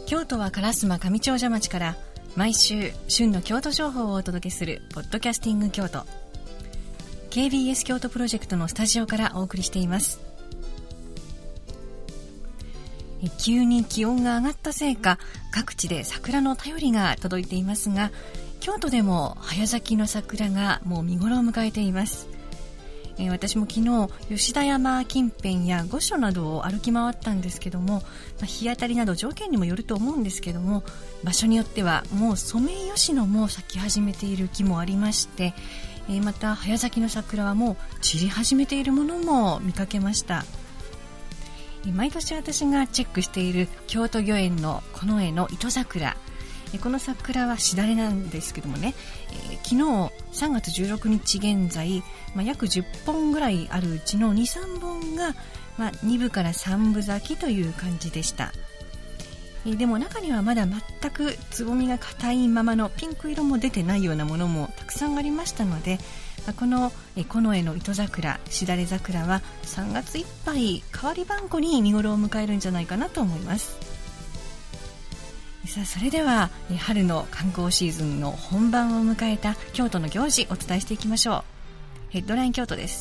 京都は烏丸上長者町から毎週旬の京都情報をお届けするポッドキャスティング京都、 KBS 京都プロジェクトのスタジオからお送りしています。急に気温が上がったせいか、各地で桜の便りが届いていますが、京都でも早咲きの桜がもう見頃を迎えています。私も昨日吉田山近辺や御所などを歩き回ったんですけども、日当たりなど条件にもよると思うんですけども、場所によってはもうソメイヨシノも咲き始めている木もありまして、また早咲きの桜はもう散り始めているものも見かけました。毎年私がチェックしている京都御苑の近衛の糸桜、この桜はしだれなんですけどもね、昨日3月16日現在、約10本ぐらいあるうちの 2,3 本が、2分から3分咲きという感じでした。でも中にはまだ全くつぼみが硬いままのピンク色も出てないようなものもたくさんありましたので、この近衛の糸桜、しだれ桜は3月いっぱい変わりばんこに見頃を迎えるんじゃないかなと思います。さあ、それでは春の観光シーズンの本番を迎えた京都の行事お伝えしていきましょう。ヘッドライン京都です。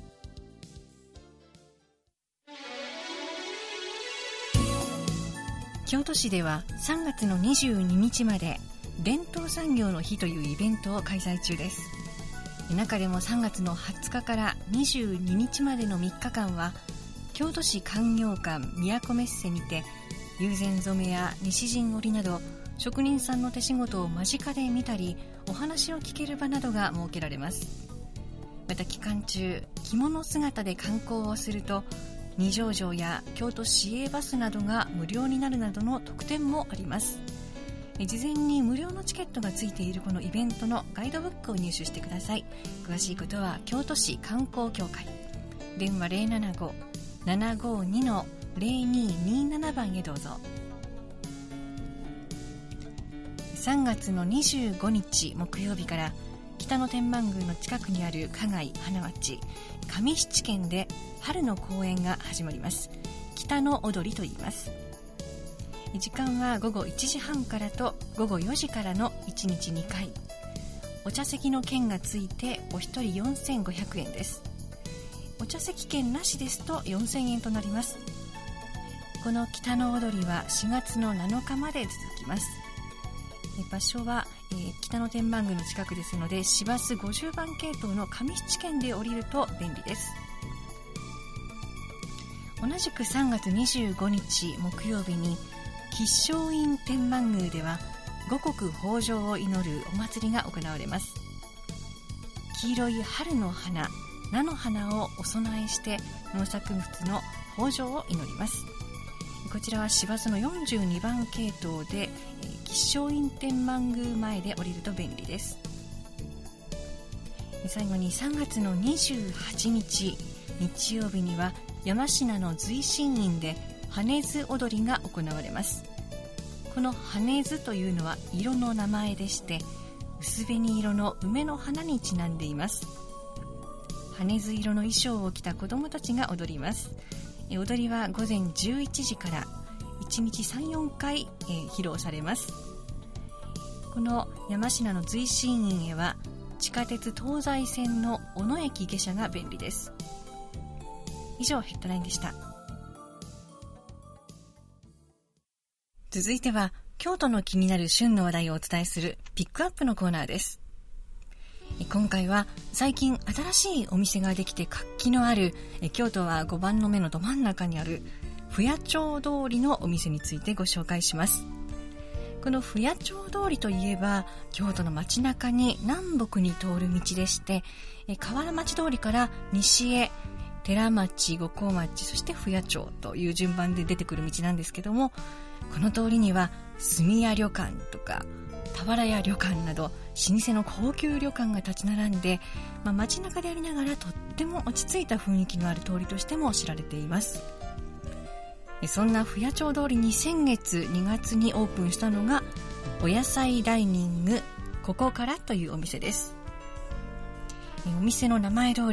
京都市では3月の22日まで伝統産業の日というイベントを開催中です。中でも3月の20日から22日までの3日間は、京都市観葉館都メッセにて友禅染めや西陣織など職人さんの手仕事を間近で見たり、お話を聞ける場などが設けられます。また期間中、着物姿で観光をすると二条城や京都市営バスなどが無料になるなどの特典もあります。事前に無料のチケットがついているこのイベントのガイドブックを入手してください。詳しいことは京都市観光協会、電話 075-752-0227 番へどうぞ。3月の25日木曜日から北野天満宮の近くにある花街花町上七軒で春の公演が始まります。北野踊りと言います。時間は午後1時半からと午後4時からの1日2回、お茶席の券がついてお一人4500円です。お茶席券なしですと4000円となります。この北野踊りは4月の7日まで続きます。場所は、北野天満宮の近くですので、市バス50番系統の上七軒で降りると便利です。同じく3月25日木曜日に吉祥院天満宮では五穀豊穣を祈るお祭りが行われます。黄色い春の花、菜の花をお供えして農作物の豊穣を祈ります。こちらは市バスの42番系統で吉祥院天満宮前で降りると便利です。最後に3月の28日日曜日には山科の随心院で羽津踊りが行われます。この羽津というのは色の名前でして、薄紅色の梅の花にちなんでいます。羽津色の衣装を着た子どもたちが踊ります。踊りは午前11時から1日 3,4 回、披露されます。この山科の随心院へは地下鉄東西線の小野駅下車が便利です。以上、ヘッドラインでした。続いては京都の気になる旬の話題をお伝えするピックアップのコーナーです。今回は最近新しいお店ができて活気のある京都は5番の目のど真ん中にある不夜町通りのお店についてご紹介します。この不夜町通りといえば京都の街中に南北に通る道でして、河原町通りから西へ寺町、五香町、そして不夜町という順番で出てくる道なんですけども、この通りには住屋旅館とか俵屋旅館など老舗の高級旅館が立ち並んで、街中でありながらとっても落ち着いた雰囲気のある通りとしても知られています。そんな不夜町通りに先月2月にオープンしたのがお野菜ダイニングここからというお店です。お店の名前通り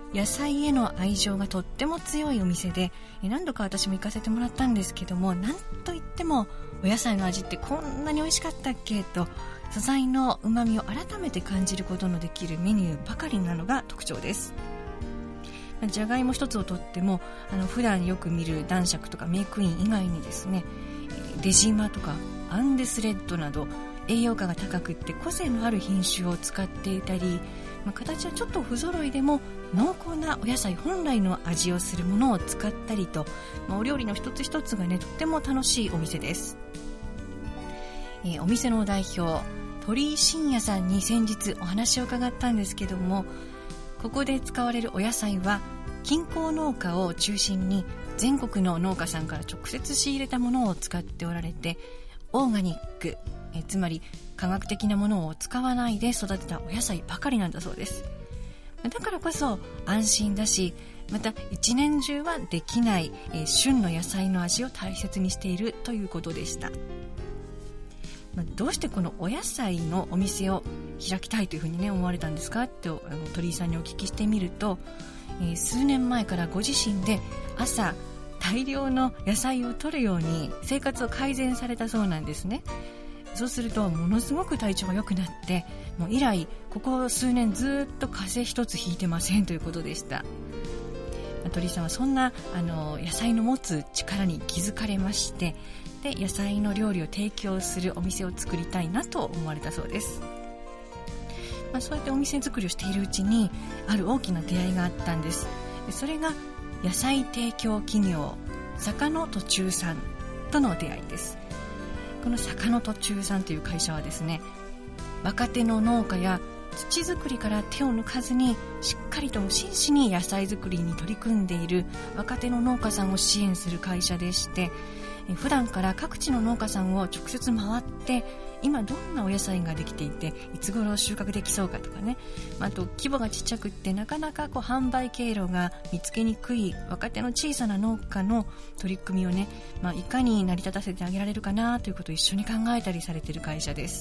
野菜への愛情がとっても強いお店で、何度か私も行かせてもらったんですけども、なんといってもお野菜の味ってこんなに美味しかったっけと、素材の旨味を改めて感じることのできるメニューばかりなのが特徴です。じゃがいも一つをとっても、普段よく見る男爵とかメークイン以外にですね、出島とかアンデスレッドなど栄養価が高くって個性のある品種を使っていたり、形はちょっと不揃いでも濃厚なお野菜本来の味をするものを使ったりと、お料理の一つ一つがね、とっても楽しいお店です。お店の代表鳥居信也さんに先日お話を伺ったんですけども、ここで使われるお野菜は近郊農家を中心に全国の農家さんから直接仕入れたものを使っておられて、オーガニック、つまり科学的なものを使わないで育てたお野菜ばかりなんだそうです。だからこそ安心だし、また一年中はできない、旬の野菜の味を大切にしているということでした。どうしてこのお野菜のお店を開きたいというふうにね思われたんですかって鳥居さんにお聞きしてみると、数年前からご自身で朝大量の野菜を摂るように生活を改善されたそうなんですね。そうするとものすごく体調が良くなって、もう以来ここ数年ずっと風邪一つひいてませんということでした。鳥居さんはそんな野菜の持つ力に気づかれまして、で野菜の料理を提供するお店を作りたいなと思われたそうです。そうやってお店作りをしているうちにある大きな出会いがあったんです。それが野菜提供企業坂の途中さんとの出会いです。この坂の途中さんという会社はですね、若手の農家や土作りから手を抜かずにしっかりと真摯に野菜作りに取り組んでいる若手の農家さんを支援する会社でして、普段から各地の農家さんを直接回って今どんなお野菜ができていていつ頃収穫できそうかとかね、あと規模がちっちゃくってなかなか販売経路が見つけにくい若手の小さな農家の取り組みをね、いかに成り立たせてあげられるかなということを一緒に考えたりされている会社です。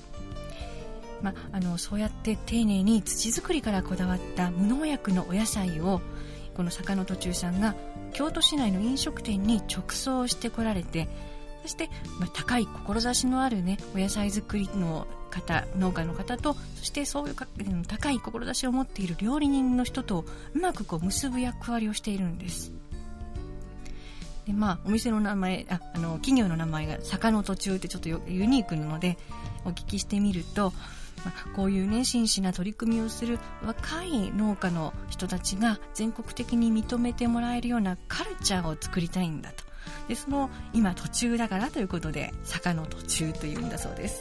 そうやって丁寧に土作りからこだわった無農薬のお野菜をこの坂の途中さんが京都市内の飲食店に直送してこられて、そして、高い志のあるねお野菜作りの方、農家の方と、そしてそういう高い志を持っている料理人の人とうまく結ぶ役割をしているんです。でお店の名前、企業の名前が坂の途中ってちょっとユニークなのでお聞きしてみると、こういうね真摯な取り組みをする若い農家の人たちが全国的に認めてもらえるようなカルチャーを作りたいんだと。でその今途中だからということで坂の途中というんだそうです。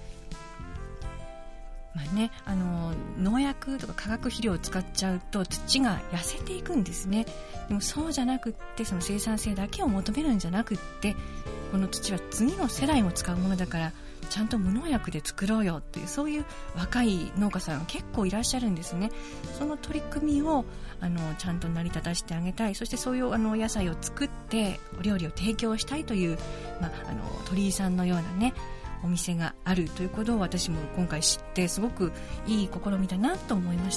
農薬とか化学肥料を使っちゃうと土が痩せていくんですね。でもそうじゃなくって、その生産性だけを求めるんじゃなくって、この土は次の世代も使うものだからちゃんと無農薬で作ろうよっていう、そういう若い農家さん結構いらっしゃるんですね。その取り組みをちゃんと成り立たせてあげたい、そしてそういうお野菜を作ってお料理を提供したいという、鳥居さんのようなねお店があるということを私も今回知ってすごくいい試みだなと思いました。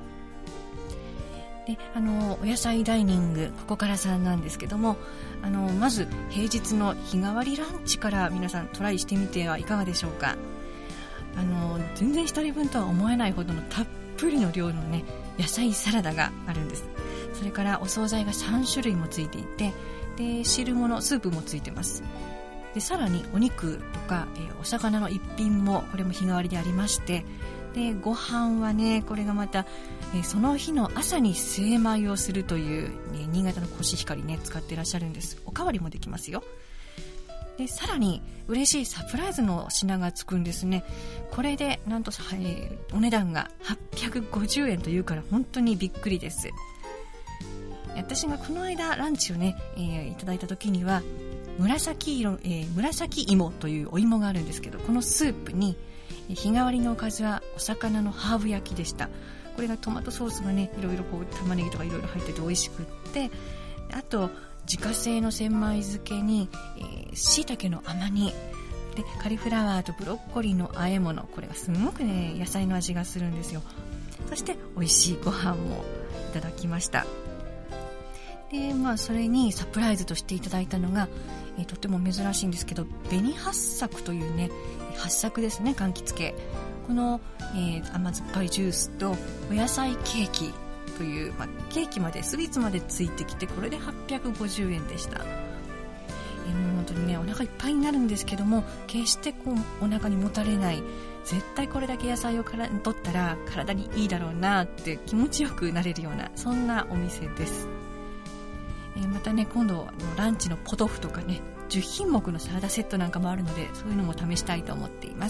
でお野菜ダイニングここからさんなんですけども、まず平日の日替わりランチから皆さんトライしてみてはいかがでしょうか。全然一人分とは思えないほどのたっぷりの量のね野菜サラダがあるんです。それからお惣菜が3種類もついていて、で汁物スープもついてます。でさらにお肉とか、お魚の一品もこれも日替わりでありまして、でご飯はねこれがまた、その日の朝に精米をするという、新潟のコシヒカリね使っていらっしゃるんです。おかわりもできますよ。でさらに嬉しいサプライズの品がつくんですね。これでなんと、お値段が850円というから本当にびっくりです。私がこの間ランチをね、いただいた時には紫芋というお芋があるんですけど、このスープに日替わりのおかずはお魚のハーブ焼きでした。これがトマトソースがねいろいろ玉ねぎとかいろいろ入ってて美味しくって、あと自家製の千枚漬けに椎茸の甘煮でカリフラワーとブロッコリーの和え物、これがすごくね野菜の味がするんですよ。 そして美味しいご飯もいただきました。で、それにサプライズとしていただいたのが、とても珍しいんですけど、紅はっさくというね、はっさくですね、柑橘系。この、甘酸っぱいジュースとお野菜ケーキという、ケーキまでスイーツまでついてきて、これで850円でした。もう本当にね、お腹いっぱいになるんですけども、決してお腹にもたれない、絶対これだけ野菜を取ったら体にいいだろうなって気持ちよくなれるような、そんなお店です。またね、今度ランチのポトフとかね、10品目のサラダセットなんかもあるので、そういうのも試したいと思っています。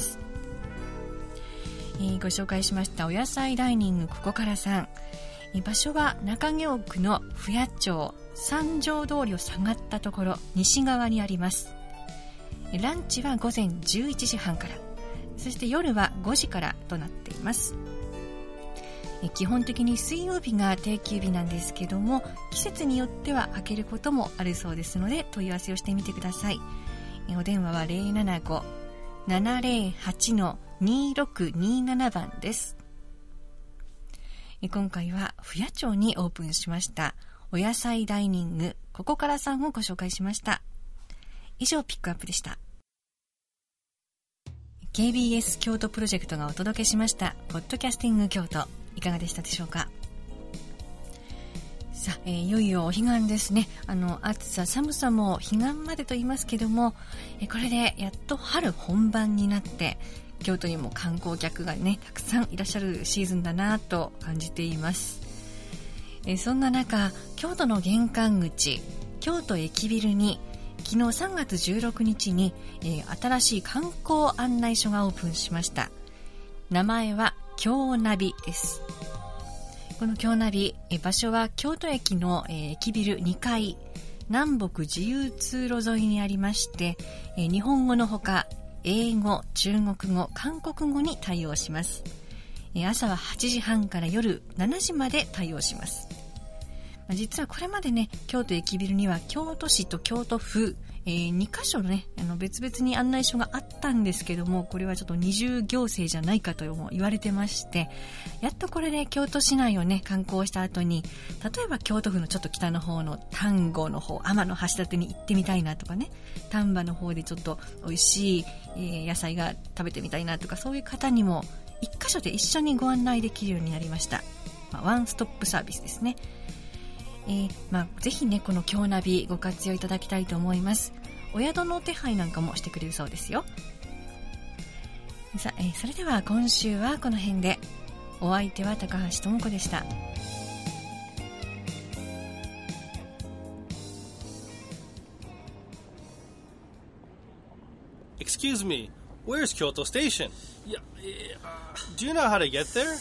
ご紹介しましたお野菜ダイニングここからさん、場所は中京区の不夜町三条通りを下がったところ西側にあります。ランチは午前11時半から、そして夜は5時からとなっています。基本的に水曜日が定休日なんですけども、季節によっては開けることもあるそうですので、問い合わせをしてみてください。お電話は 075-708-2627 番です。今回は不夜町にオープンしましたお野菜ダイニングここからさんをご紹介しました。以上、ピックアップでした。KBS 京都プロジェクトがお届けしましたポッドキャスティング京都、いかがでしたでしょうか。さあ、いよいよお彼岸ですね。暑さ寒さも彼岸までと言いますけども、これでやっと春本番になって京都にも観光客がね、たくさんいらっしゃるシーズンだなと感じています。そんな中、京都の玄関口京都駅ビルに昨日3月16日に、新しい観光案内所がオープンしました。名前は京ナビです。この京ナビ、場所は京都駅の、駅ビル2階南北自由通路沿いにありまして、日本語のほか英語、中国語、韓国語に対応します。朝は8時半から夜7時まで対応します。実はこれまでね、京都駅ビルには京都市と京都府、2カ所ね、別々に案内所があったんですけども、これはちょっと二重行政じゃないかと言われてまして、やっとこれで京都市内をね観光した後に、例えば京都府のちょっと北の方の丹後の方、天橋立に行ってみたいなとかね、丹波の方でちょっと美味しい、野菜が食べてみたいなとか、そういう方にも1カ所で一緒にご案内できるようになりました。ワンストップサービスですね。ぜひね、この京ナビご活用いただきたいと思います。お宿の手配なんかもしてくれるそうですよ。さあ、それでは今週はこの辺で。お相手は高橋智子でした。 Excuse me, where's Kyoto Station? Do you know how to get there?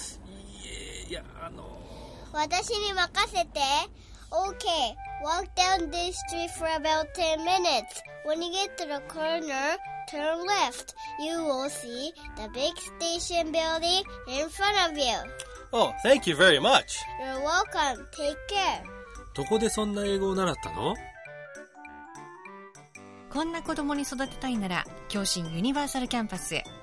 私に任せて。Okay, walk down this street for about 10 minutes. When you get to the corner, turn left. You will see the big station building in front of you. Oh, thank you very much. You're welcome. Take care. どこでそんな英語を習ったの？ こんな子供に育てたいなら、京信ユニバーサルキャンパスへ。